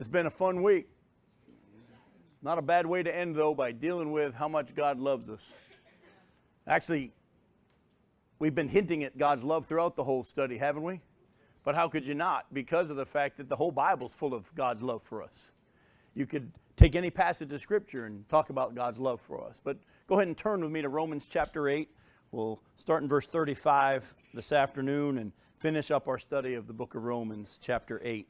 It's been a fun week. Not a bad way to end, though, by dealing with how much God loves us. Actually, we've been hinting at God's love throughout the whole study, haven't we? But how could you not? Because of the fact that the whole Bible's full of God's love for us. You could take any passage of Scripture and talk about God's love for us. But go ahead and turn with me to Romans chapter 8. We'll start in verse 35 this afternoon and finish up our study of the book of Romans chapter 8.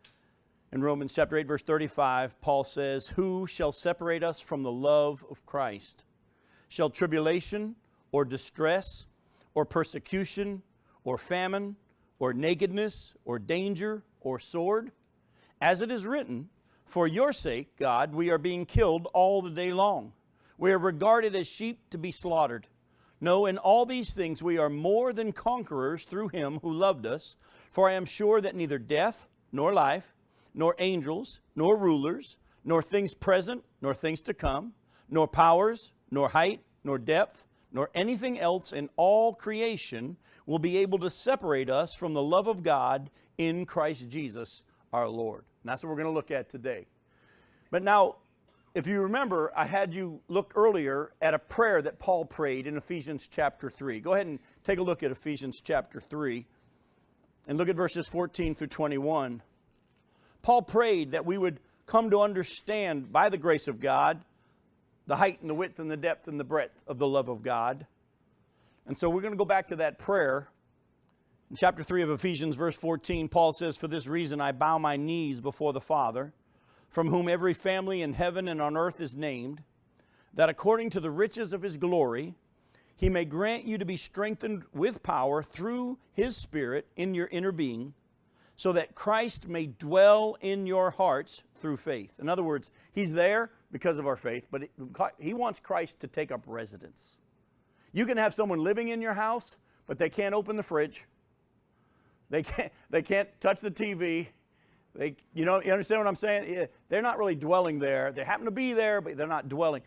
In Romans chapter 8, verse 35, Paul says, "Who shall separate us from the love of Christ? Shall tribulation or distress or persecution or famine or nakedness or danger or sword? As it is written, for your sake, God, we are being killed all the day long. We are regarded as sheep to be slaughtered. No, in all these things we are more than conquerors through him who loved us. For I am sure that neither death nor life, nor angels, nor rulers, nor things present, nor things to come, nor powers, nor height, nor depth, nor anything else in all creation will be able to separate us from the love of God in Christ Jesus our Lord." And that's what we're going to look at today. But now, if you remember, I had you look earlier at a prayer that Paul prayed in Ephesians chapter 3. Go ahead and take a look at Ephesians chapter 3 and look at verses 14 through 21. Paul prayed that we would come to understand, by the grace of God, the height and the width and the depth and the breadth of the love of God. And so we're going to go back to that prayer. In chapter 3 of Ephesians, verse 14, Paul says, "For this reason I bow my knees before the Father, from whom every family in heaven and on earth is named, that according to the riches of his glory, he may grant you to be strengthened with power through his Spirit in your inner being, so that Christ may dwell in your hearts through faith." In other words, he's there because of our faith, but he wants Christ to take up residence. You can have someone living in your house, but they can't open the fridge. They can't touch the TV. You understand what I'm saying? They're not really dwelling there. They happen to be there, but they're not dwelling.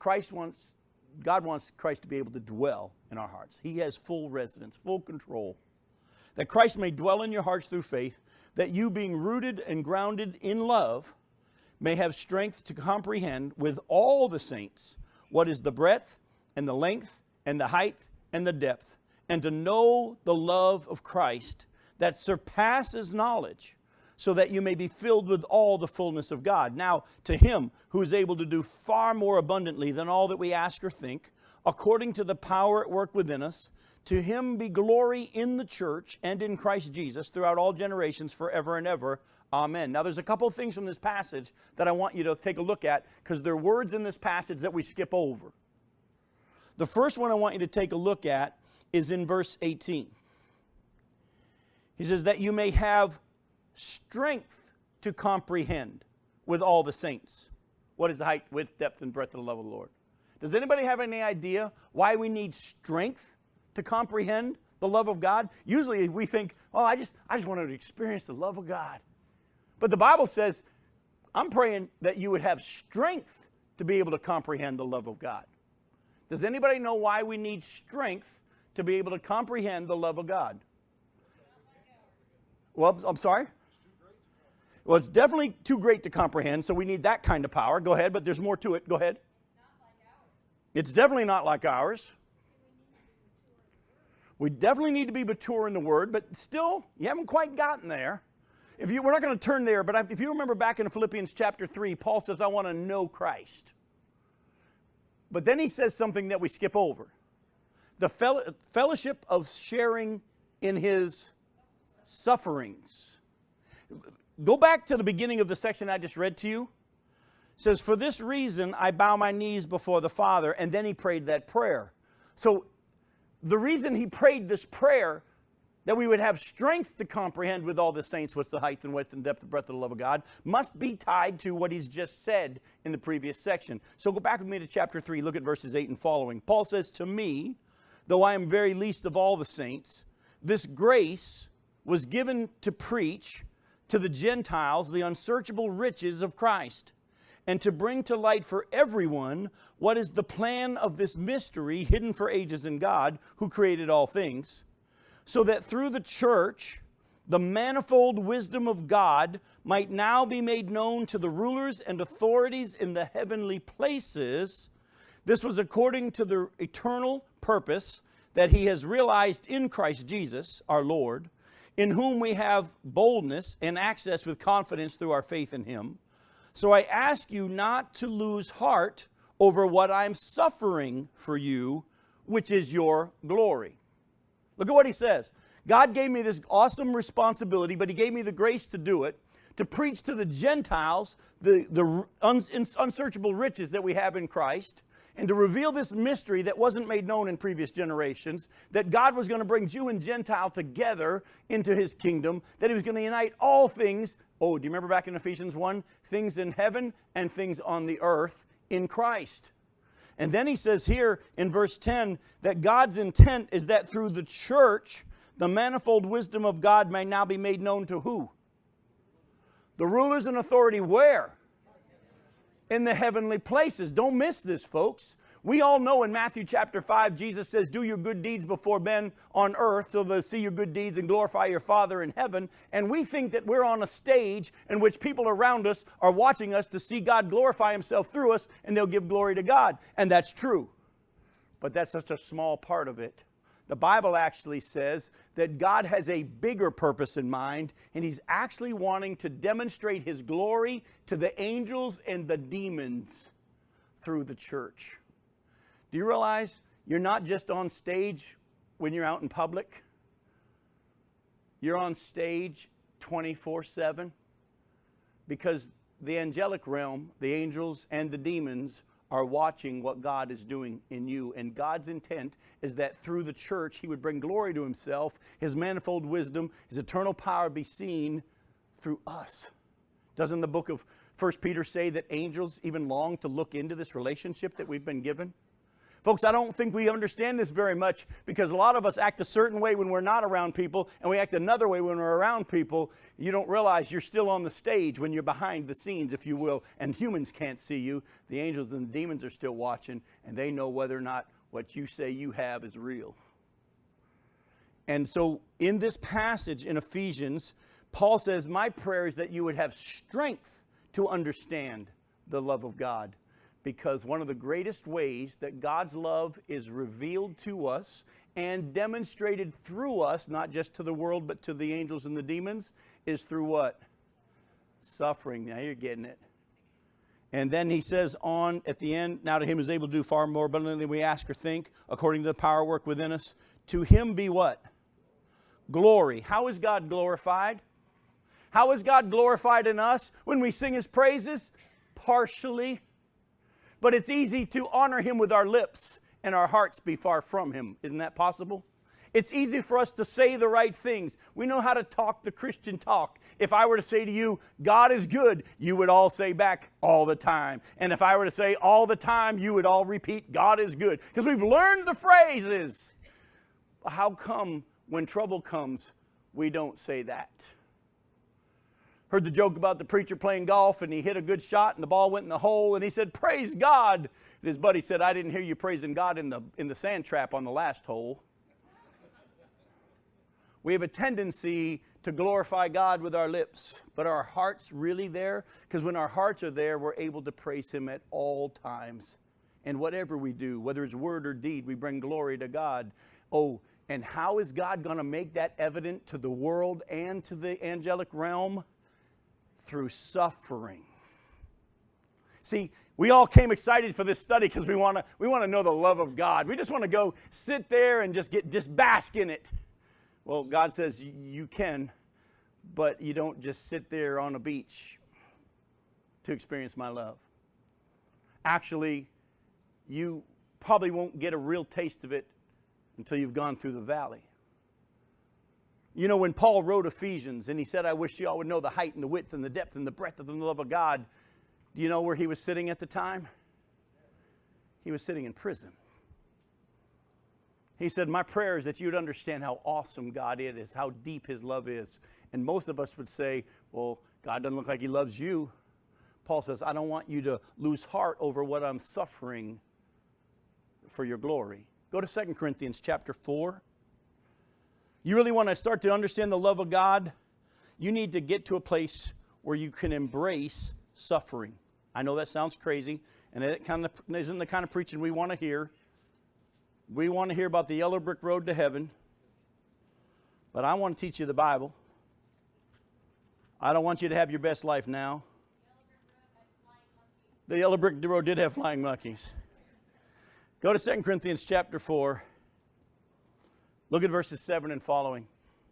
God wants Christ to be able to dwell in our hearts. He has full residence, full control. That Christ may dwell in your hearts through faith, that you, being rooted and grounded in love, may have strength to comprehend with all the saints what is the breadth and the length and the height and the depth, and to know the love of Christ that surpasses knowledge, so that you may be filled with all the fullness of God. Now, to him who is able to do far more abundantly than all that we ask or think, according to the power at work within us, to him be glory in the church and in Christ Jesus throughout all generations, forever and ever. Amen. Now, there's a couple of things from this passage that I want you to take a look at, because there are words in this passage that we skip over. The first one I want you to take a look at is in verse 18. He says that you may have strength to comprehend with all the saints what is the height, width, depth, and breadth of the love of the Lord. Does anybody have any idea why we need strength to comprehend the love of God? Usually we think, oh, I just wanted to experience the love of God. But the Bible says, I'm praying that you would have strength to be able to comprehend the love of God. Does anybody know why we need strength to be able to comprehend the love of God? Well, I'm sorry? Well, it's definitely too great to comprehend, so we need that kind of power. Go ahead, but there's more to it. Go ahead. It's definitely not like ours. We definitely need to be mature in the Word, but still, you haven't quite gotten there. We're not going to turn there, but if you remember back in Philippians chapter 3, Paul says, I want to know Christ. But then he says something that we skip over. The fellowship of sharing in his sufferings. Go back to the beginning of the section I just read to you. It says, "For this reason I bow my knees before the Father," and then he prayed that prayer. So the reason he prayed this prayer, that we would have strength to comprehend with all the saints what's the height and width and depth and breadth of the love of God, must be tied to what he's just said in the previous section. So go back with me to chapter 3, look at verses 8 and following. Paul says, "To me, though I am very least of all the saints, this grace was given to preach to the Gentiles the unsearchable riches of Christ, and to bring to light for everyone what is the plan of this mystery hidden for ages in God, who created all things, so that through the church the manifold wisdom of God might now be made known to the rulers and authorities in the heavenly places. This was according to the eternal purpose that he has realized in Christ Jesus, our Lord, in whom we have boldness and access with confidence through our faith in him. So I ask you not to lose heart over what I'm suffering for you, which is your glory. Look at what he says. God gave me this awesome responsibility, but he gave me the grace to do it, to preach to the Gentiles the unsearchable riches that we have in Christ, and to reveal this mystery that wasn't made known in previous generations, that God was going to bring Jew and Gentile together into his kingdom, that he was going to unite all things. Oh, do you remember back in Ephesians 1? Things in heaven and things on the earth in Christ. And then he says here in verse 10 that God's intent is that through the church, the manifold wisdom of God may now be made known to who? The rulers and authority where? In the heavenly places. Don't miss this, folks. We all know in Matthew chapter 5, Jesus says, do your good deeds before men on earth so they'll see your good deeds and glorify your Father in heaven. And we think that we're on a stage in which people around us are watching us to see God glorify himself through us, and they'll give glory to God. And that's true. But that's just a small part of it. The Bible actually says that God has a bigger purpose in mind, and he's actually wanting to demonstrate his glory to the angels and the demons through the church. Do you realize you're not just on stage when you're out in public? You're on stage 24/7, because the angelic realm, the angels and the demons, are watching what God is doing in you. And God's intent is that through the church, he would bring glory to himself, his manifold wisdom, his eternal power be seen through us. Doesn't the book of 1 Peter say that angels even long to look into this relationship that we've been given? Folks, I don't think we understand this very much, because a lot of us act a certain way when we're not around people, and we act another way when we're around people. You don't realize you're still on the stage when you're behind the scenes, if you will, and humans can't see you. The angels and the demons are still watching, and they know whether or not what you say you have is real. And so in this passage in Ephesians, Paul says, my prayer is that you would have strength to understand the love of God. Because one of the greatest ways that God's love is revealed to us and demonstrated through us, not just to the world, but to the angels and the demons, is through what? Suffering. Now you're getting it. And then he says on at the end, now to him who is able to do far more abundantly than we ask or think, according to the power work within us, to him be what? Glory. How is God glorified? How is God glorified in us when we sing his praises? Partially. But it's easy to honor him with our lips and our hearts be far from him. Isn't that possible? It's easy for us to say the right things. We know how to talk the Christian talk. If I were to say to you, God is good, you would all say back all the time. And if I were to say all the time, you would all repeat, God is good. Because we've learned the phrases. How come when trouble comes, we don't say that? Heard the joke about the preacher playing golf, and he hit a good shot and the ball went in the hole, and he said, praise God. And his buddy said, I didn't hear you praising God in the sand trap on the last hole. We have a tendency to glorify God with our lips, but are our hearts really there? Because when our hearts are there, we're able to praise him at all times. And whatever we do, whether it's word or deed, we bring glory to God. Oh, and how is God going to make that evident to the world and to the angelic realm? Through suffering. See, we all came excited for this study because we want to know the love of God. We just want to go sit there and just bask in it. Well, God says you can, but you don't just sit there on a beach to experience my love. Actually, you probably won't get a real taste of it until you've gone through the valley. You know, when Paul wrote Ephesians and he said, I wish you all would know the height and the width and the depth and the breadth of the love of God, do you know where he was sitting at the time? He was sitting in prison. He said, my prayer is that you'd understand how awesome God is, how deep his love is. And most of us would say, well, God doesn't look like he loves you. Paul says, I don't want you to lose heart over what I'm suffering for your glory. Go to 2 Corinthians chapter 4. You really want to start to understand the love of God? You need to get to a place where you can embrace suffering. I know that sounds crazy, and it kind of isn't the kind of preaching we want to hear. We want to hear about the yellow brick road to heaven, but I want to teach you the Bible. I don't want you to have your best life now. The yellow brick road did have flying monkeys. Go to 2 Corinthians chapter 4. Look at verses 7 and following.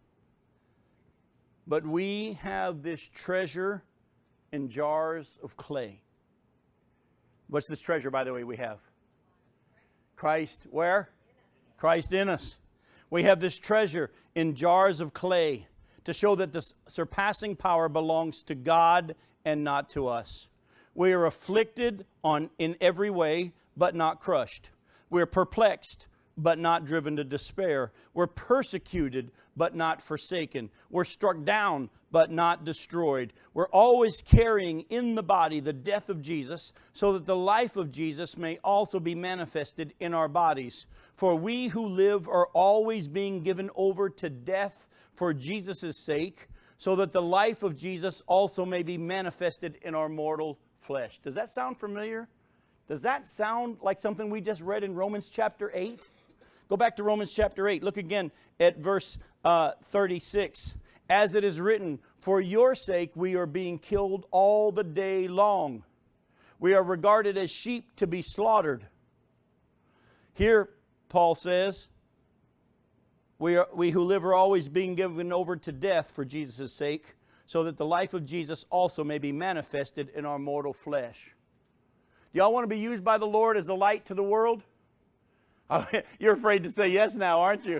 But we have this treasure in jars of clay. What's this treasure, by the way, we have? Christ, where? Christ in us. We have this treasure in jars of clay to show that the surpassing power belongs to God and not to us. We are afflicted in every way, but not crushed. We are perplexed, but not driven to despair. We're persecuted, but not forsaken. We're struck down, but not destroyed. We're always carrying in the body the death of Jesus, so that the life of Jesus may also be manifested in our bodies. For we who live are always being given over to death for Jesus' sake, so that the life of Jesus also may be manifested in our mortal flesh. Does that sound familiar? Does that sound like something we just read in Romans chapter 8? Go back to Romans chapter 8. Look again at verse 36. As it is written, for your sake we are being killed all the day long. We are regarded as sheep to be slaughtered. Here, Paul says, we who live are always being given over to death for Jesus' sake, so that the life of Jesus also may be manifested in our mortal flesh. Do y'all want to be used by the Lord as a light to the world? You're afraid to say yes now, aren't you?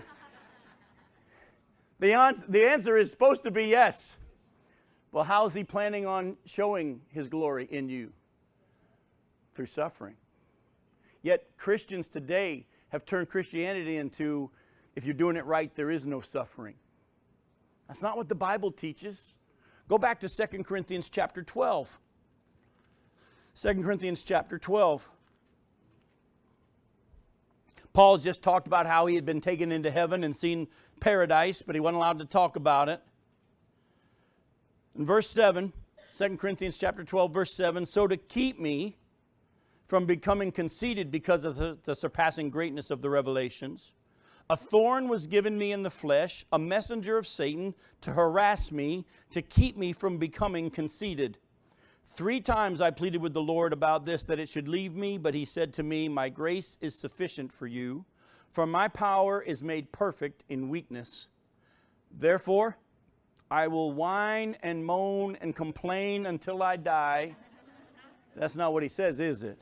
The answer is supposed to be yes. Well, how is he planning on showing his glory in you? Through suffering. Yet Christians today have turned Christianity into, if you're doing it right, there is no suffering. That's not what the Bible teaches. Go back to 2 Corinthians chapter 12. 2 Corinthians chapter 12. Paul just talked about how he had been taken into heaven and seen paradise, but he wasn't allowed to talk about it. In verse 7, 2 Corinthians chapter 12, verse 7, so to keep me from becoming conceited because of the surpassing greatness of the revelations, a thorn was given me in the flesh, a messenger of Satan to harass me, to keep me from becoming conceited. 3 times I pleaded with the Lord about this, that it should leave me, but he said to me, my grace is sufficient for you, for my power is made perfect in weakness. Therefore, I will whine and moan and complain until I die. That's not what he says, is it?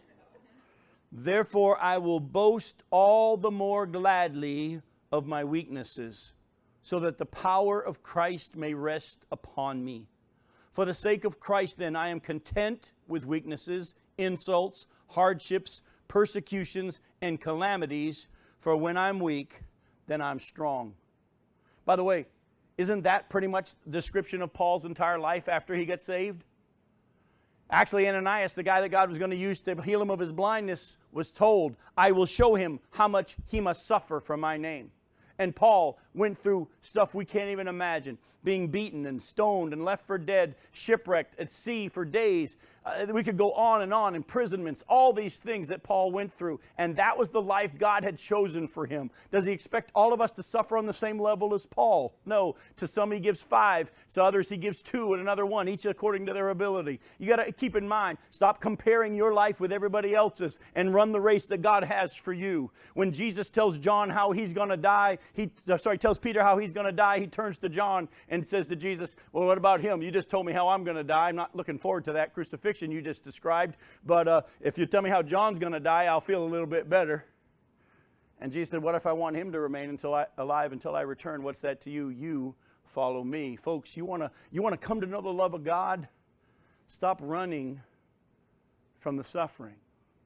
Therefore, I will boast all the more gladly of my weaknesses, so that the power of Christ may rest upon me. For the sake of Christ, then, I am content with weaknesses, insults, hardships, persecutions, and calamities, for when I'm weak, then I'm strong. By the way, isn't that pretty much the description of Paul's entire life after he got saved? Actually, Ananias, the guy that God was going to use to heal him of his blindness, was told, I will show him how much he must suffer for my name. And Paul went through stuff we can't even imagine. Being beaten and stoned and left for dead, shipwrecked at sea for days. We could go on, imprisonments, all these things that Paul went through. And that was the life God had chosen for him. Does he expect all of us to suffer on the same level as Paul? No. To some he gives 5, to others he gives 2 and another 1, each according to their ability. You got to keep in mind, stop comparing your life with everybody else's and run the race that God has for you. When Jesus tells John how he's going to die, tells Peter how he's going to die, he turns to John and says to Jesus, well, what about him? You just told me how I'm going to die. I'm not looking forward to that crucifixion you just described. But if you tell me how John's going to die, I'll feel a little bit better. And Jesus said, what if I want him to remain alive until I return? What's that to you? You follow me. Folks, you want to come to know the love of God? Stop running from the suffering.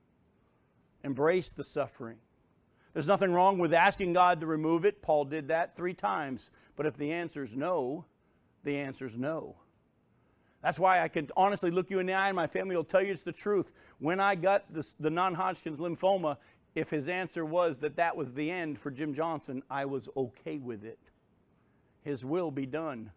Embrace the suffering. There's nothing wrong with asking God to remove it. Paul did that 3 times. But if the answer is no, the answer is no. That's why I can honestly look you in the eye, and my family will tell you it's the truth. When I got the non-Hodgkin's lymphoma, if his answer was that was the end for Jim Johnson, I was okay with it. His will be done.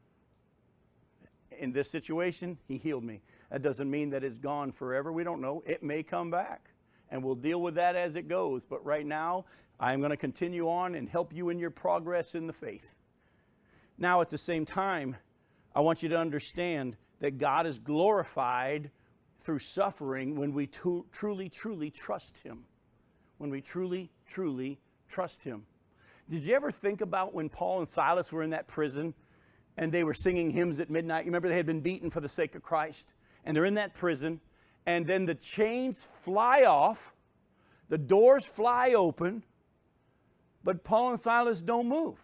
In this situation, He healed me. That doesn't mean that it's gone forever. We don't know. It may come back. And we'll deal with that as it goes. But right now, I'm going to continue on and help you in your progress in the faith. Now, at the same time, I want you to understand that God is glorified through suffering when we truly, truly trust Him. When we truly, truly trust Him. Did you ever think about when Paul and Silas were in that prison and they were singing hymns at midnight? You remember they had been beaten for the sake of Christ. And they're in that prison. And then the chains fly off. The doors fly open. But Paul and Silas don't move.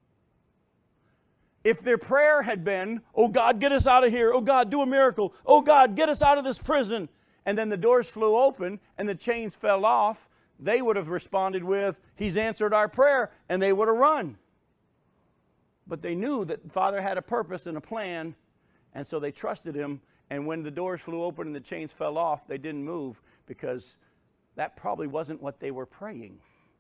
If their prayer had been, oh God, get us out of here. Oh God, do a miracle. Oh God, get us out of this prison. And then the doors flew open and the chains fell off. They would have responded with, He's answered our prayer. And they would have run. But they knew that Father had a purpose and a plan. And so they trusted Him. And when the doors flew open and the chains fell off, they didn't move because that probably wasn't what they were praying.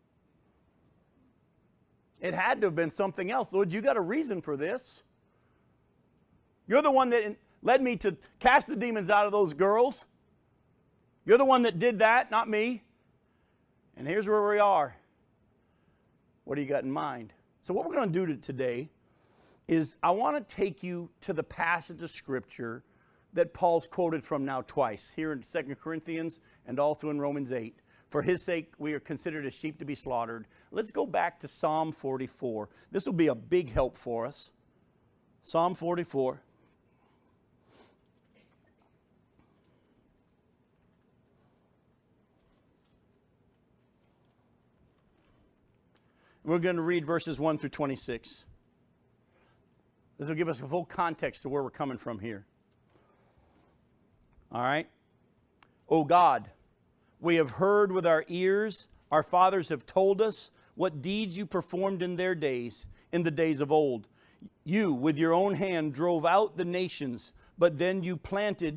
It had to have been something else. Lord, you got a reason for this. You're the one that led me to cast the demons out of those girls. You're the one that did that, not me. And here's where we are. What do you got in mind? So what we're going to do today is I want to take you to the passage of Scripture that Paul's quoted from now twice, here in 2 Corinthians and also in Romans 8. For His sake, we are considered as sheep to be slaughtered. Let's go back to Psalm 44. This will be a big help for us. Psalm 44. We're going to read verses 1 through 26. This will give us a full context to where we're coming from here. All right? O God, we have heard with our ears, our fathers have told us what deeds you performed in their days, in the days of old. You, with your own hand, drove out the nations, but them you planted,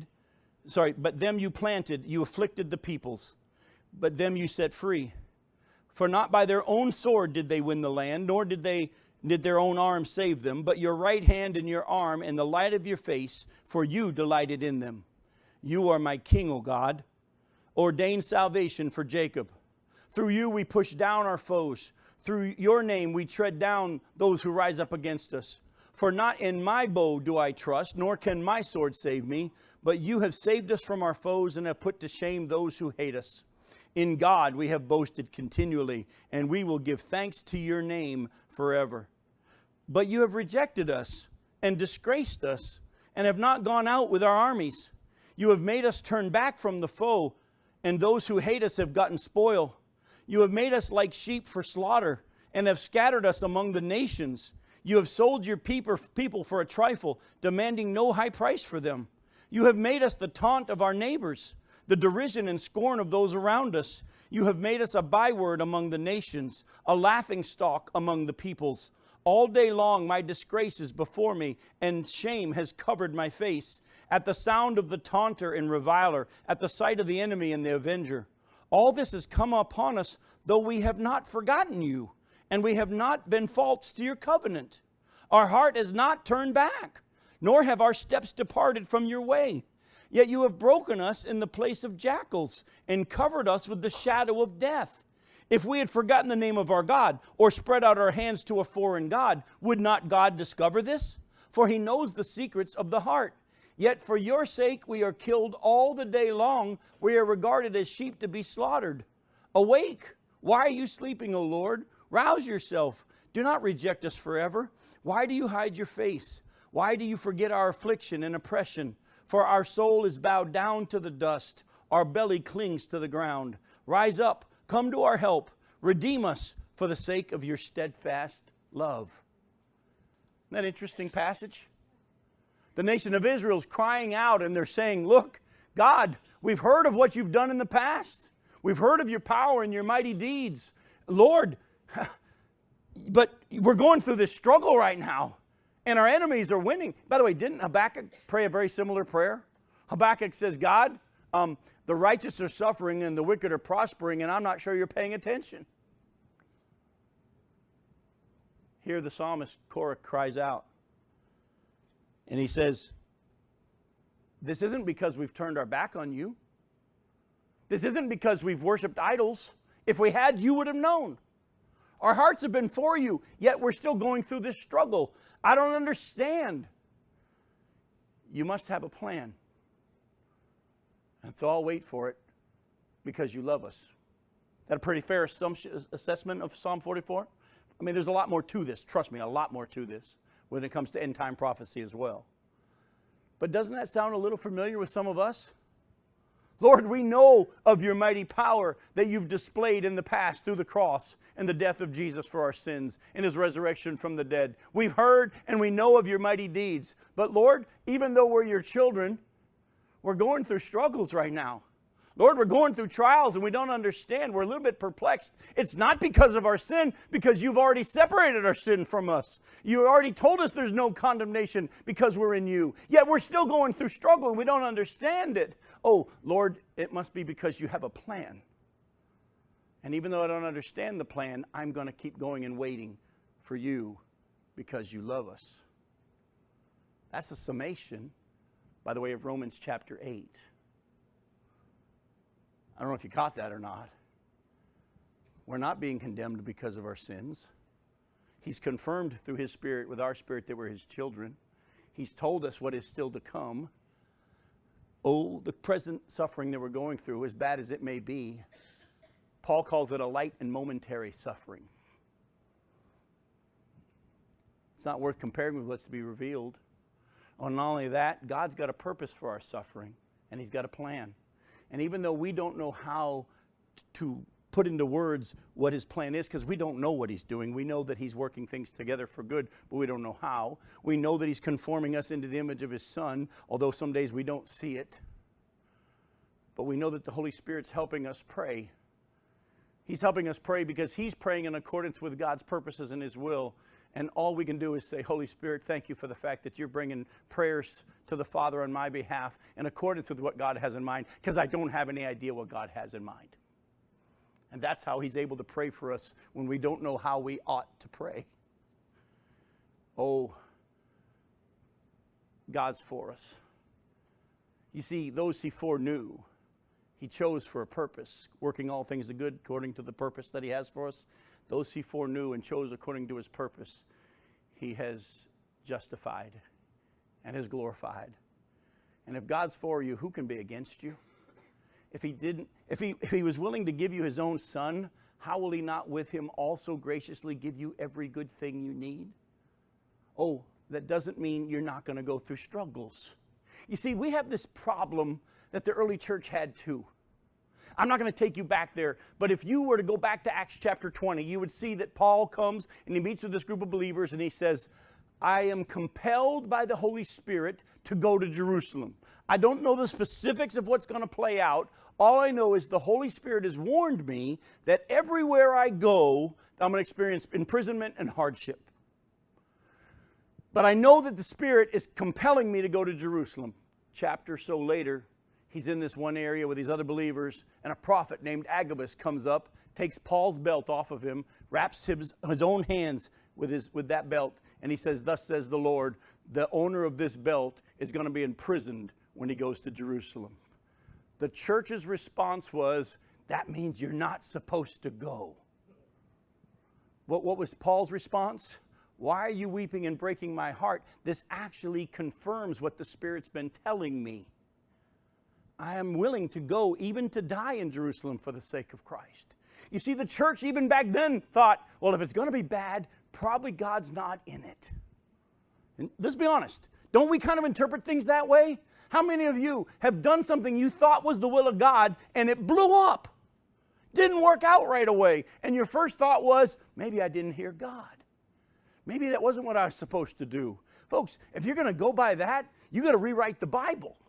you afflicted the peoples, but them you set free. For not by their own sword did they win the land, nor did their own arm save them, but your right hand and your arm and the light of your face, for you delighted in them. You are my King, O God. Ordain salvation for Jacob. Through you we push down our foes. Through your name we tread down those who rise up against us. For not in my bow do I trust, nor can my sword save me, but you have saved us from our foes and have put to shame those who hate us. In God we have boasted continually, and we will give thanks to your name forever. But you have rejected us and disgraced us, and have not gone out with our armies. You have made us turn back from the foe, and those who hate us have gotten spoil. You have made us like sheep for slaughter, and have scattered us among the nations. You have sold your people for a trifle, demanding no high price for them. You have made us the taunt of our neighbors, the derision and scorn of those around us. You have made us a byword among the nations, a laughingstock among the peoples. All day long my disgrace is before me, and shame has covered my face. At the sound of the taunter and reviler, at the sight of the enemy and the avenger. All this has come upon us, though we have not forgotten you, and we have not been false to your covenant. Our heart has not turned back, nor have our steps departed from your way. Yet you have broken us in the place of jackals, and covered us with the shadow of death. If we had forgotten the name of our God, or spread out our hands to a foreign god, would not God discover this? For He knows the secrets of the heart. Yet for your sake we are killed all the day long. We are regarded as sheep to be slaughtered. Awake! Why are you sleeping, O Lord? Rouse yourself. Do not reject us forever. Why do you hide your face? Why do you forget our affliction and oppression? For our soul is bowed down to the dust. Our belly clings to the ground. Rise up, come to our help. Redeem us for the sake of your steadfast love. Isn't that an interesting passage? The nation of Israel is crying out and they're saying, look, God, we've heard of what you've done in the past. We've heard of your power and your mighty deeds. Lord, but we're going through this struggle right now and our enemies are winning. By the way, didn't Habakkuk pray a very similar prayer? Habakkuk says, God, the righteous are suffering and the wicked are prospering, and I'm not sure you're paying attention. here the psalmist Korah cries out. And he says, this isn't because we've turned our back on you. This isn't because we've worshiped idols. If we had, you would have known. Our hearts have been for you, yet we're still going through this struggle. I don't understand. You must have a plan. And so I'll wait for it because you love us. Is that a pretty fair assessment of Psalm 44? I mean, there's a lot more to this. Trust me, a lot more to this when it comes to end-time prophecy as well. But doesn't that sound a little familiar with some of us? Lord, we know of your mighty power that you've displayed in the past through the cross and the death of Jesus for our sins and his resurrection from the dead. We've heard and we know of your mighty deeds. But Lord, even though we're your children, we're going through struggles right now. Lord, we're going through trials and we don't understand. We're a little bit perplexed. It's not because of our sin, because you've already separated our sin from us. You already told us there's no condemnation because we're in you. Yet we're still going through struggle and we don't understand it. Oh, Lord, it must be because you have a plan. And even though I don't understand the plan, I'm going to keep going and waiting for you because you love us. That's a summation, by the way, of Romans chapter 8. I don't know if you caught that or not. We're not being condemned because of our sins. He's confirmed through his Spirit with our spirit that we're his children. He's told us what is still to come. Oh, the present suffering that we're going through, as bad as it may be, Paul calls it a light and momentary suffering. It's not worth comparing with what's to be revealed. Oh, not only that, God's got a purpose for our suffering, and he's got a plan. And even though we don't know how to put into words what his plan is, because we don't know what he's doing. We know that he's working things together for good, but we don't know how. We know that he's conforming us into the image of his Son, although some days we don't see it. But we know that the Holy Spirit's helping us pray. He's helping us pray because he's praying in accordance with God's purposes and his will. And all we can do is say, Holy Spirit, thank you for the fact that you're bringing prayers to the Father on my behalf in accordance with what God has in mind, because I don't have any idea what God has in mind. And that's how he's able to pray for us when we don't know how we ought to pray. Oh, God's for us. You see, those he foreknew, he chose for a purpose, working all things to good according to the purpose that he has for us. Those he foreknew and chose according to his purpose, he has justified and has glorified. And if God's for you, who can be against you? If he was willing to give you his own Son, how will he not with him also graciously give you every good thing you need? Oh, that doesn't mean you're not going to go through struggles. You see, we have this problem that the early church had too. I'm not going to take you back there, but if you were to go back to Acts chapter 20, you would see that Paul comes and he meets with this group of believers and he says, I am compelled by the Holy Spirit to go to Jerusalem. I don't know the specifics of what's going to play out. All I know is the Holy Spirit has warned me that everywhere I go, I'm going to experience imprisonment and hardship. But I know that the Spirit is compelling me to go to Jerusalem. Chapter or so later, he's in this one area with these other believers, and a prophet named Agabus comes up, takes Paul's belt off of him, wraps his own hands with that belt, and he says, thus says the Lord, the owner of this belt is going to be imprisoned when he goes to Jerusalem. The church's response was, that means you're not supposed to go. What was Paul's response? Why are you weeping and breaking my heart? This actually confirms what the Spirit's been telling me. I am willing to go, even to die in Jerusalem for the sake of Christ. You see, the church even back then thought, well, if it's going to be bad, probably God's not in it. And let's be honest. Don't we kind of interpret things that way? How many of you have done something you thought was the will of God and it blew up? Didn't work out right away. And your first thought was, maybe I didn't hear God. Maybe that wasn't what I was supposed to do. Folks, if you're going to go by that, you got to rewrite the Bible.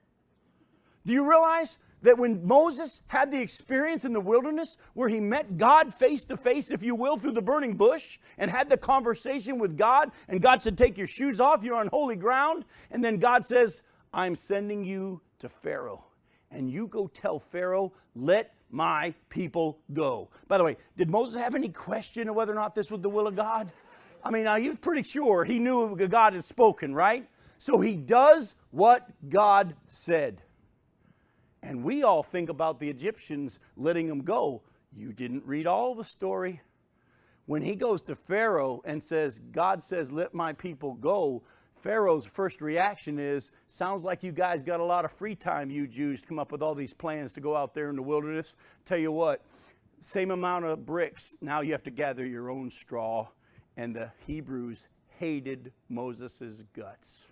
Do you realize that when Moses had the experience in the wilderness where he met God face to face, if you will, through the burning bush and had the conversation with God, and God said, take your shoes off, you're on holy ground. And then God says, I'm sending you to Pharaoh. And you go tell Pharaoh, let my people go. By the way, did Moses have any question of whether or not this was the will of God? I mean, now he was pretty sure he knew God had spoken, right? So he does what God said. And we all think about the Egyptians letting him go. You didn't read all the story. When he goes to Pharaoh and says, God says, let my people go, Pharaoh's first reaction is, sounds like you guys got a lot of free time, you Jews, to come up with all these plans to go out there in the wilderness. Tell you what, same amount of bricks, now you have to gather your own straw. And the Hebrews hated Moses' guts.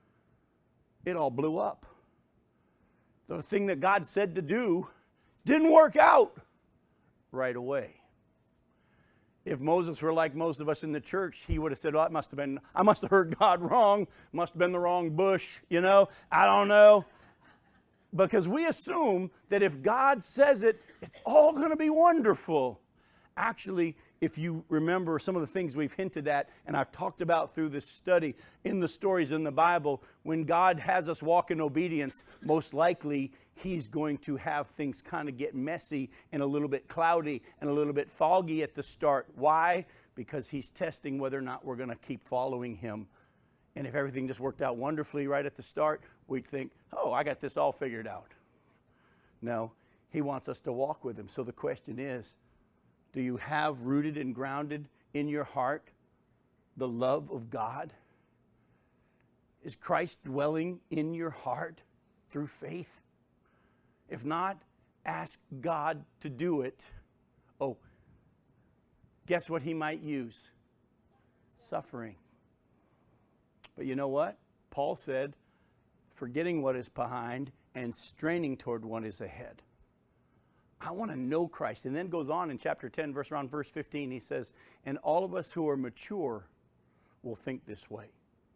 It all blew up. The thing that God said to do didn't work out right away. If Moses were like most of us in the church, he would have said, well, I must have heard God wrong. Must have been the wrong bush, I don't know. Because we assume that if God says it, it's all going to be wonderful. Actually, if you remember some of the things we've hinted at, and I've talked about through this study in the stories in the Bible, when God has us walk in obedience, most likely he's going to have things kind of get messy and a little bit cloudy and a little bit foggy at the start. Why? Because he's testing whether or not we're going to keep following him. And if everything just worked out wonderfully right at the start, we'd think, oh, I got this all figured out. No, he wants us to walk with him. So the question is, do you have rooted and grounded in your heart the love of God? Is Christ dwelling in your heart through faith? If not, ask God to do it. Oh, guess what he might use? Suffering. But you know what? Paul said, forgetting what is behind and straining toward what is ahead. I want to know Christ. And then goes on in chapter 10, around verse 15, he says, and all of us who are mature will think this way.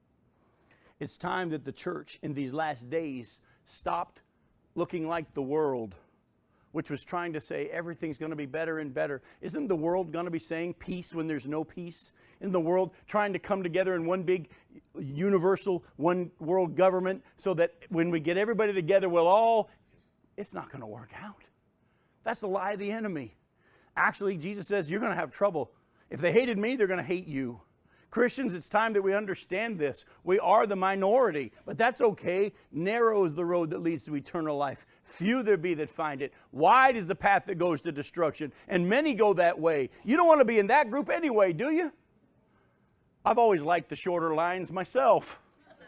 It's time that the church in these last days stopped looking like the world, which was trying to say everything's going to be better and better. Isn't the world going to be saying peace when there's no peace? Isn't the world trying to come together in one big universal, one world government so that when we get everybody together, it's not going to work out. That's the lie of the enemy. Actually, Jesus says you're going to have trouble. If they hated me, they're going to hate you. Christians, it's time that we understand this. We are the minority, but that's okay. Narrow is the road that leads to eternal life. Few there be that find it. Wide is the path that goes to destruction, and many go that way. You don't want to be in that group anyway, do you? I've always liked the shorter lines myself.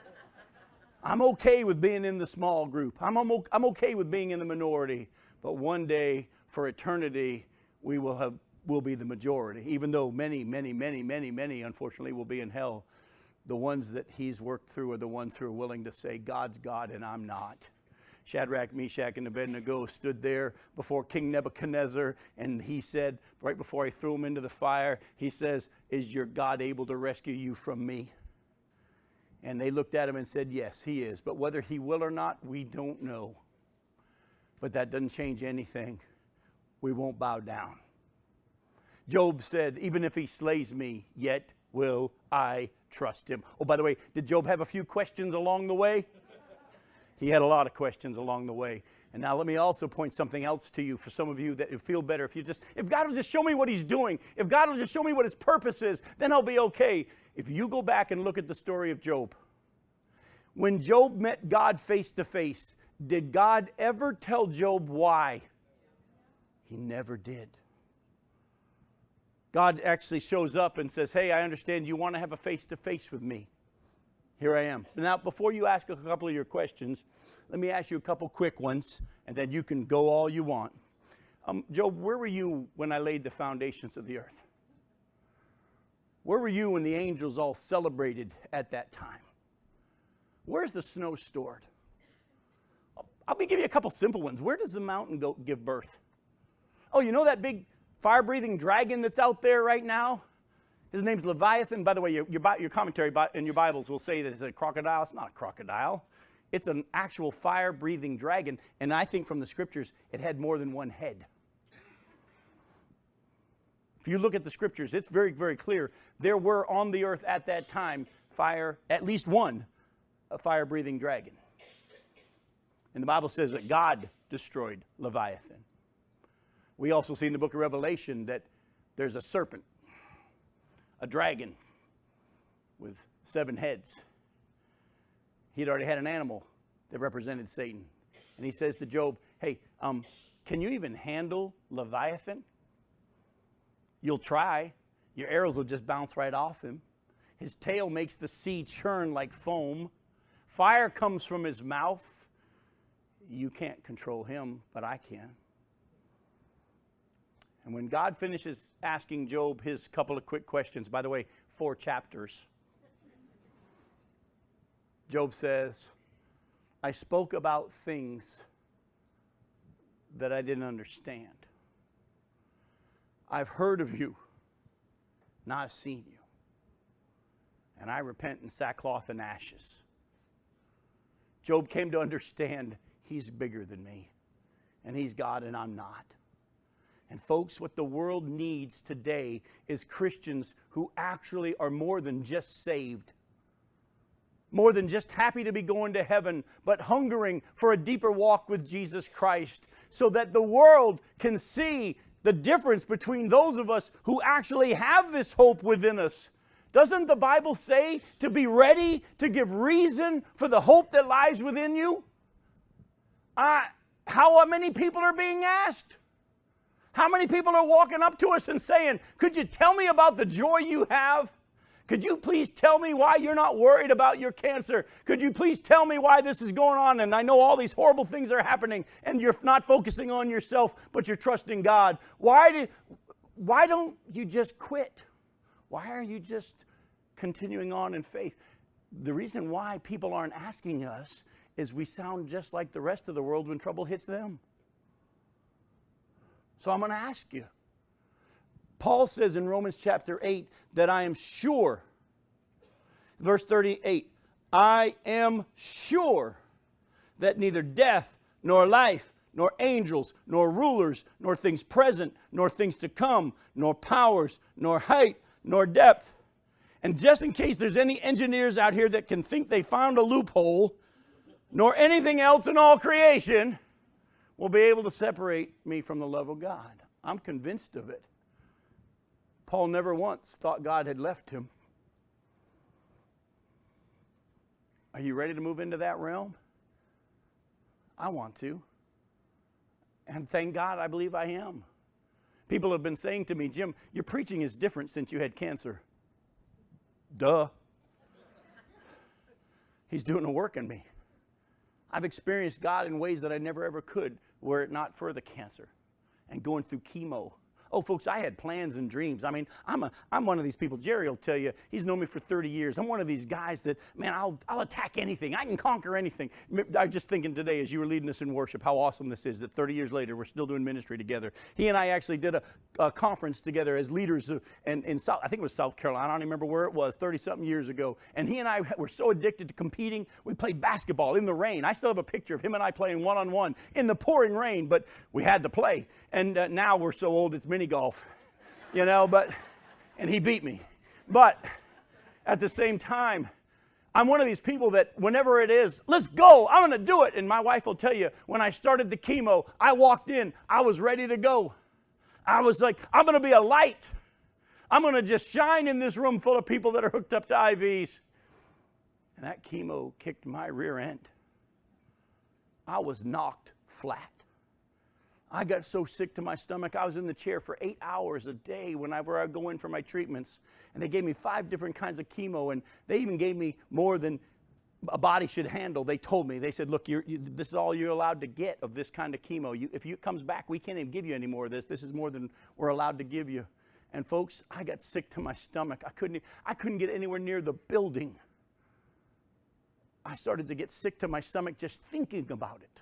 I'm okay with being in the small group. I'm okay with being in the minority. But one day, for eternity, we will be the majority. Even though many, unfortunately, will be in hell. The ones that he's worked through are the ones who are willing to say, God's God and I'm not. Shadrach, Meshach, and Abednego stood there before King Nebuchadnezzar, and he said, right before he threw him into the fire, he says, is your God able to rescue you from me? And they looked at him and said, yes, he is. But whether he will or not, we don't know. But that doesn't change anything. We won't bow down. Job said, even if he slays me, yet will I trust him. Oh, by the way, did Job have a few questions along the way? He had a lot of questions along the way. And now let me also point something else to you for some of you that would feel better if God will just show me what he's doing, if God will just show me what his purpose is, then I'll be okay. If you go back and look at the story of Job, when Job met God face to face, did God ever tell Job why? He never did. God actually shows up and says, hey, I understand you want to have a face-to-face with me. Here I am. Now, before you ask a couple of your questions, let me ask you a couple quick ones, and then you can go all you want. Job, where were you when I laid the foundations of the earth? Where were you when the angels all celebrated at that time? Where's the snow stored? I'll give you a couple simple ones. Where does the mountain give birth? Oh, you know that big fire-breathing dragon that's out there right now? His name's Leviathan. By the way, your commentary in your Bibles will say that it's a crocodile. It's not a crocodile. It's an actual fire-breathing dragon. And I think from the scriptures, it had more than one head. If you look at the scriptures, it's very, very clear. There were on the earth at that time, at least one, a fire-breathing dragon. And the Bible says that God destroyed Leviathan. We also see in the book of Revelation that there's a serpent, a dragon, with 7 heads. He'd already had an animal that represented Satan. And he says to Job, hey, can you even handle Leviathan? You'll try. Your arrows will just bounce right off him. His tail makes the sea churn like foam. Fire comes from his mouth. You can't control him, but I can. And when God finishes asking Job his couple of quick questions, by the way, 4 chapters, Job says, I spoke about things that I didn't understand. I've heard of you, now I've seen you. And I repent in sackcloth and ashes. Job came to understand he's bigger than me. And he's God and I'm not. And folks, what the world needs today is Christians who actually are more than just saved. More than just happy to be going to heaven, but hungering for a deeper walk with Jesus Christ, so that the world can see the difference between those of us who actually have this hope within us. Doesn't the Bible say to be ready to give reason for the hope that lies within you? How many people are being asked? How many people are walking up to us and saying, could you tell me about the joy you have? Could you please tell me why you're not worried about your cancer? Could you please tell me why this is going on? And I know all these horrible things are happening and you're not focusing on yourself, but you're trusting God. Why don't you just quit? Why are you just continuing on in faith? The reason why people aren't asking us is we sound just like the rest of the world when trouble hits them. So I'm going to ask you. Paul says in Romans chapter 8 that I am sure, verse 38, I am sure that neither death, nor life, nor angels, nor rulers, nor things present, nor things to come, nor powers, nor height, nor depth. And just in case there's any engineers out here that can think they found a loophole, nor anything else in all creation will be able to separate me from the love of God. I'm convinced of it. Paul never once thought God had left him. Are you ready to move into that realm? I want to. And thank God I believe I am. People have been saying to me, Jim, your preaching is different since you had cancer. Duh. He's doing a work in me. I've experienced God in ways that I never ever could were it not for the cancer and going through chemo. Oh, folks, I had plans and dreams. I mean, I'm one of these people. Jerry will tell you, he's known me for 30 years. I'm one of these guys that, man, I'll attack anything. I can conquer anything. I was just thinking today as you were leading us in worship how awesome this is that 30 years later we're still doing ministry together. He and I actually did a conference together as leaders in South, I think it was South Carolina. I don't remember where it was, 30-something years ago. And he and I were so addicted to competing, we played basketball in the rain. I still have a picture of him and I playing one-on-one in the pouring rain, but we had to play. And now we're so old it's mini golf, you know, and he beat me. But at the same time, I'm one of these people that whenever it is, let's go, I'm going to do it. And my wife will tell you, when I started the chemo, I walked in, I was ready to go. I was like, I'm going to be a light. I'm going to just shine in this room full of people that are hooked up to IVs. And that chemo kicked my rear end. I was knocked flat. I got so sick to my stomach, I was in the chair for 8 hours a day whenever I would go in for my treatments. And they gave me 5 different kinds of chemo, and they even gave me more than a body should handle. They told me, they said, look, this is all you're allowed to get of this kind of chemo. If it comes back, we can't even give you any more of this. This is more than we're allowed to give you. And folks, I got sick to my stomach. I couldn't get anywhere near the building. I started to get sick to my stomach just thinking about it.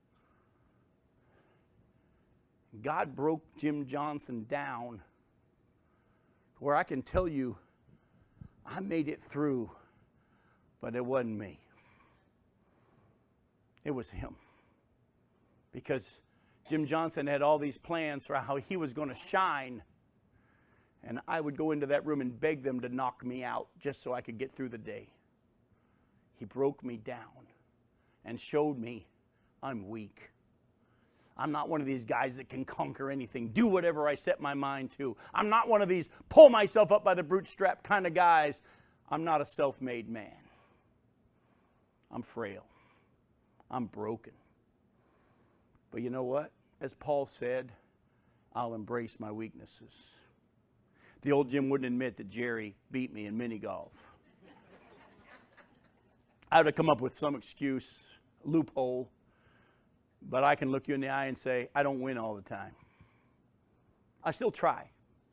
God broke Jim Johnson down where I can tell you I made it through, but it wasn't me. It was him. Because Jim Johnson had all these plans for how he was going to shine, and I would go into that room and beg them to knock me out just so I could get through the day. He broke me down and showed me I'm weak. I'm not one of these guys that can conquer anything, do whatever I set my mind to. I'm not one of these pull myself up by the bootstrap kind of guys. I'm not a self-made man. I'm frail. I'm broken. But you know what? As Paul said, I'll embrace my weaknesses. The old Jim wouldn't admit that Jerry beat me in mini golf. I would have come up with some excuse, loophole, but I can look you in the eye and say, I don't win all the time. I still try.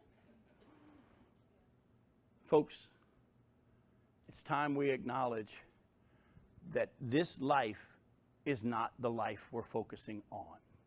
Folks, it's time we acknowledge that this life is not the life we're focusing on.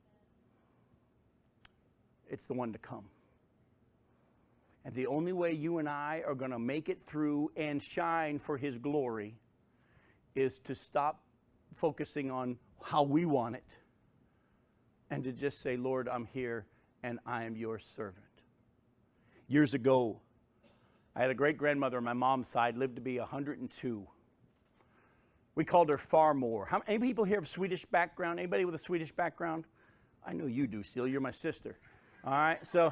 It's the one to come. And the only way you and I are going to make it through and shine for His glory is to stop focusing on how we want it and to just say, Lord, I'm here and I am your servant. Years ago, I had a great-grandmother on my mom's side, lived to be 102. We called her Farmore. Any people here have Swedish background? Anybody with a Swedish background? I know you do, Seal. You're my sister. All right, so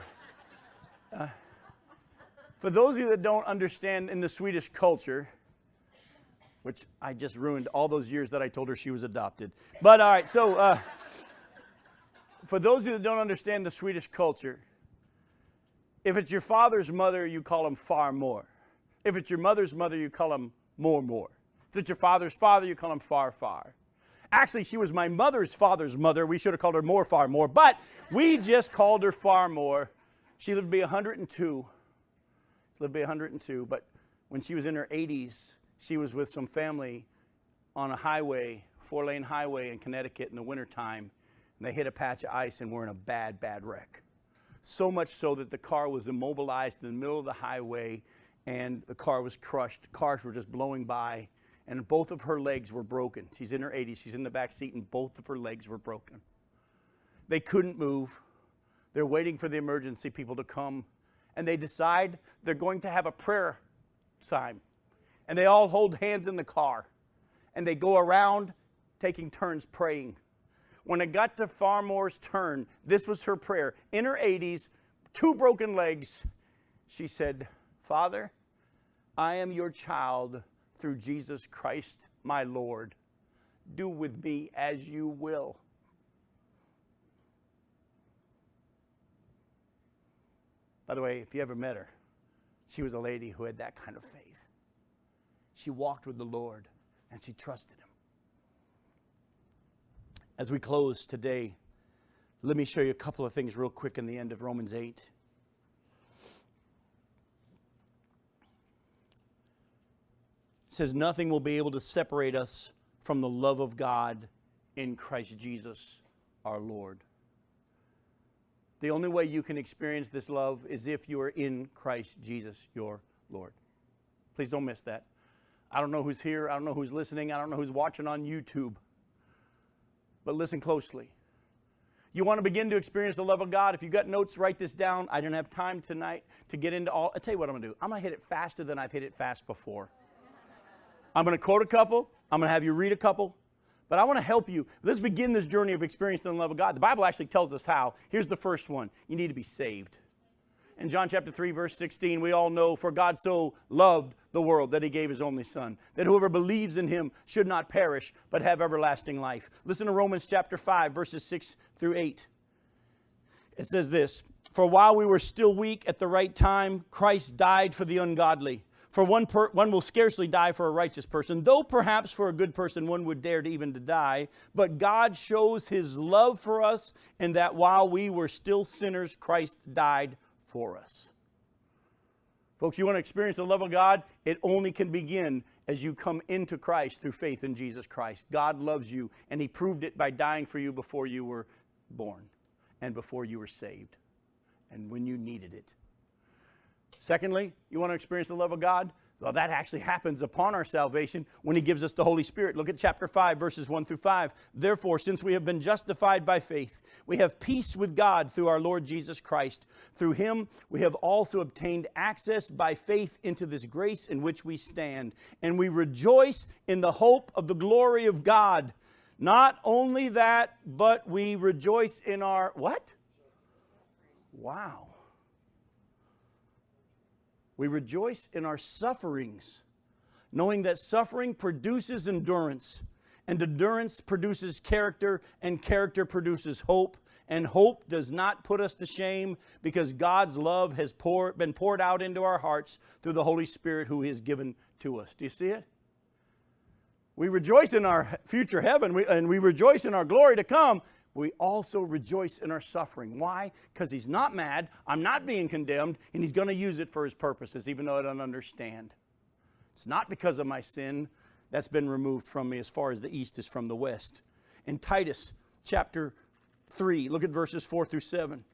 for those of you that don't understand in the Swedish culture, which I just ruined all those years that I told her she was adopted. But all right, so for those of you that don't understand the Swedish culture, if it's your father's mother, you call him Farmor. If it's your mother's mother, you call him Mormor. If it's your father's father, you call him Far. Actually, she was my mother's father's mother. We should have called her More, but we just called her Farmor. She lived to be 102. But when she was in her 80s, she was with some family on a highway, 4-lane highway in Connecticut in the wintertime, and they hit a patch of ice and were in a bad wreck. So much so that the car was immobilized in the middle of the highway, and the car was crushed. Cars were just blowing by, and both of her legs were broken. She's in her 80s. She's in the back seat, and both of her legs were broken. They couldn't move. They're waiting for the emergency people to come, and they decide they're going to have a prayer time. And they all hold hands in the car, and they go around taking turns praying. When it got to Farmor's turn, this was her prayer. In her 80s, 2 broken legs, she said, Father, I am your child through Jesus Christ, my Lord. Do with me as you will. By the way, if you ever met her, she was a lady who had that kind of faith. She walked with the Lord, and she trusted Him. As we close today, let me show you a couple of things real quick in the end of Romans 8. It says, nothing will be able to separate us from the love of God in Christ Jesus our Lord. The only way you can experience this love is if you are in Christ Jesus your Lord. Please don't miss that. I don't know who's here. I don't know who's listening. I don't know who's watching on YouTube. But listen closely. You want to begin to experience the love of God? If you've got notes, write this down. I didn't have time tonight to get into all. I'll tell you what I'm going to do. I'm going to hit it faster than I've hit it fast before. I'm going to quote a couple. I'm going to have you read a couple. But I want to help you. Let's begin this journey of experiencing the love of God. The Bible actually tells us how. Here's the first one. You need to be saved. In John chapter 3, verse 16, we all know, for God so loved the world that He gave His only Son, that whoever believes in Him should not perish, but have everlasting life. Listen to Romans chapter 5, verses 6 through 8. It says this, for while we were still weak at the right time, Christ died for the ungodly. For one will scarcely die for a righteous person, though perhaps for a good person one would dare to even to die. But God shows His love for us in that while we were still sinners, Christ died for us. Folks, you want to experience the love of God? It only can begin as you come into Christ through faith in Jesus Christ. God loves you, and He proved it by dying for you before you were born and before you were saved and when you needed it. Secondly, you want to experience the love of God? Well, that actually happens upon our salvation when He gives us the Holy Spirit. Look at chapter 5, verses 1 through 5. Therefore, since we have been justified by faith, we have peace with God through our Lord Jesus Christ. Through Him, we have also obtained access by faith into this grace in which we stand. And we rejoice in the hope of the glory of God. Not only that, but we rejoice in our, what? Wow. We rejoice in our sufferings knowing that suffering produces endurance, and endurance produces character, and character produces hope, and hope does not put us to shame, because God's love has been poured out into our hearts through the Holy Spirit who He has given to us. Do you see it? We rejoice in our future heaven, and we rejoice in our glory to come. We also rejoice in our suffering. Why? Because He's not mad, I'm not being condemned, and He's going to use it for His purposes, even though I don't understand. It's not because of my sin that's been removed from me as far as the east is from the west. In Titus chapter 3, look at verses 4 through 7.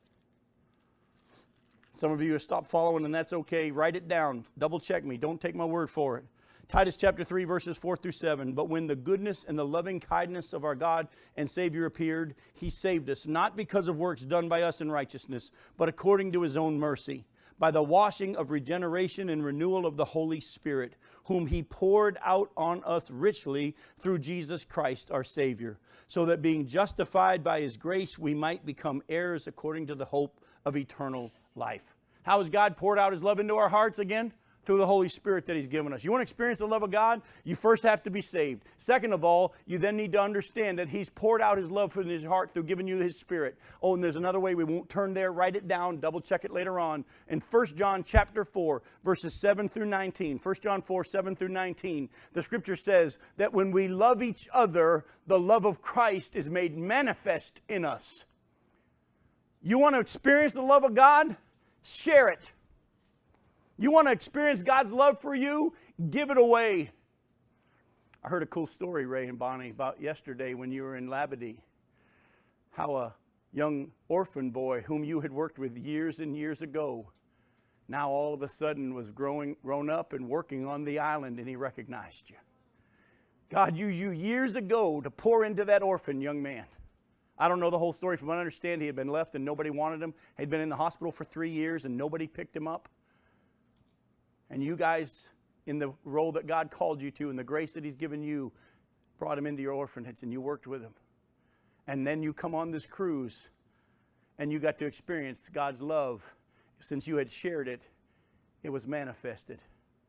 Some of you have stopped following, and that's okay. Write it down. Double check me. Don't take my word for it. Titus chapter 3, verses 4 through 7. But when the goodness and the loving kindness of our God and Savior appeared, He saved us, not because of works done by us in righteousness, but according to His own mercy, by the washing of regeneration and renewal of the Holy Spirit, whom He poured out on us richly through Jesus Christ our Savior, so that being justified by His grace, we might become heirs according to the hope of eternal life. How has God poured out His love into our hearts again? Through the Holy Spirit that He's given us. You want to experience the love of God? You first have to be saved. Second of all, you then need to understand that He's poured out His love in His heart through giving you His Spirit. Oh, and there's another way. We won't turn there. Write it down. Double check it later on. In 1 John chapter 4, verses 7 through 19. 1 John 4, 7 through 19. The Scripture says that when we love each other, the love of Christ is made manifest in us. You want to experience the love of God? Share it. You want to experience God's love for you? Give it away. I heard a cool story, Ray and Bonnie, about yesterday when you were in Labadee. How a young orphan boy whom you had worked with years and years ago, now all of a sudden was grown up and working on the island, and he recognized you. God used you years ago to pour into that orphan young man. I don't know the whole story. From what I understand, he had been left and nobody wanted him. He'd been in the hospital for 3 years and nobody picked him up. And you guys, in the role that God called you to and the grace that He's given you, brought him into your orphanage and you worked with him. And then you come on this cruise and you got to experience God's love. Since you had shared it, it was manifested.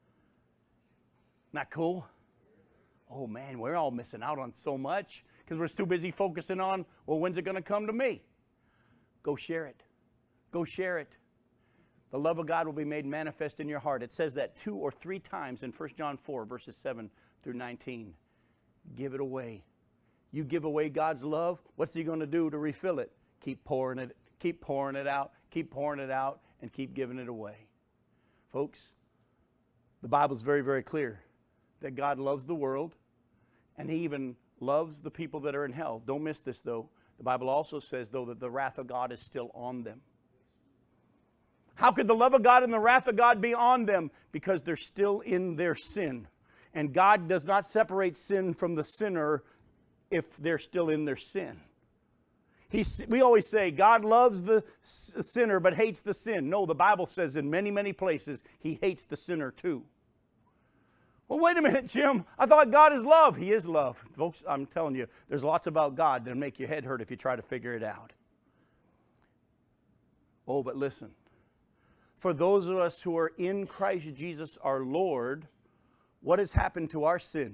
Not cool? Oh man, we're all missing out on so much because we're too busy focusing on, well, when's it going to come to me? Go share it. Go share it. The love of God will be made manifest in your heart. It says that 2 or 3 times in 1 John 4, verses 7 through 19. Give it away. You give away God's love, what's He going to do to refill it? Keep pouring it out, keep pouring it out, and keep giving it away. Folks, the Bible's very, very clear that God loves the world, and He even loves the people that are in hell. Don't miss this, though. The Bible also says, though, that the wrath of God is still on them. How could the love of God and the wrath of God be on them? Because they're still in their sin. And God does not separate sin from the sinner if they're still in their sin. We always say God loves the sinner but hates the sin. No, the Bible says in many, many places He hates the sinner too. Well, wait a minute, Jim. I thought God is love. He is love. Folks, I'm telling you, there's lots about God that'll make your head hurt if you try to figure it out. Oh, but listen. For those of us who are in Christ Jesus our Lord, what has happened to our sin?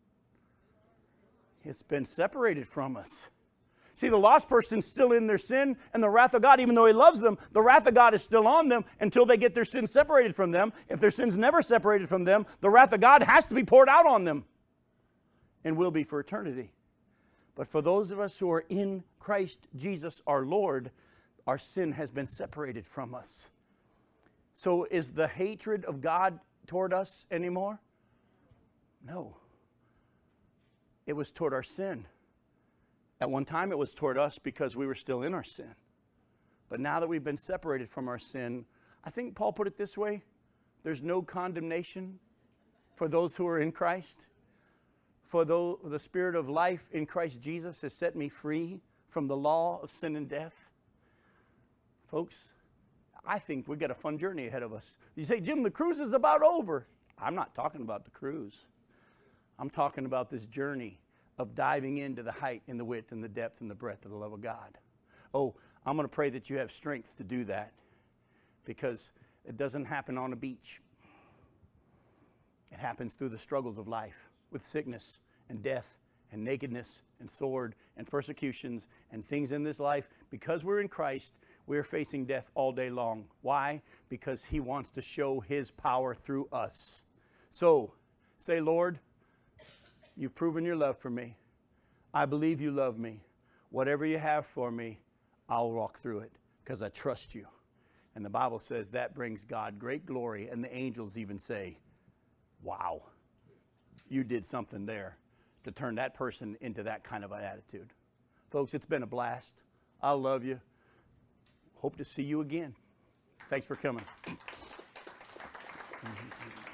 It's been separated from us. See, the lost person's still in their sin, and the wrath of God, even though He loves them, the wrath of God is still on them until they get their sin separated from them. If their sin's never separated from them, the wrath of God has to be poured out on them and will be for eternity. But for those of us who are in Christ Jesus our Lord, our sin has been separated from us. So is the hatred of God toward us anymore? No. It was toward our sin. At one time it was toward us because we were still in our sin. But now that we've been separated from our sin, I think Paul put it this way, there's no condemnation for those who are in Christ. For though the Spirit of life in Christ Jesus has set me free from the law of sin and death. Folks, I think we've got a fun journey ahead of us. You say, Jim, the cruise is about over. I'm not talking about the cruise. I'm talking about this journey of diving into the height and the width and the depth and the breadth of the love of God. Oh, I'm going to pray that you have strength to do that because it doesn't happen on a beach. It happens through the struggles of life with sickness and death and nakedness and sword and persecutions and things in this life. Because we're in Christ, we're facing death all day long. Why? Because he wants to show his power through us. So say, Lord, you've proven your love for me. I believe you love me. Whatever you have for me, I'll walk through it because I trust you. And the Bible says that brings God great glory. And the angels even say, wow, you did something there to turn that person into that kind of an attitude. Folks, it's been a blast. I love you. Hope to see you again. Thanks for coming.